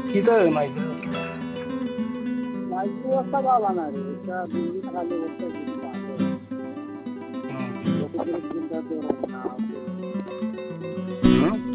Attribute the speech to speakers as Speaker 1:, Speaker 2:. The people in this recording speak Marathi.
Speaker 1: किती माहिती
Speaker 2: माहिती वाजता गाला ना रे त्या दिल्ली खाली वरती
Speaker 1: हं?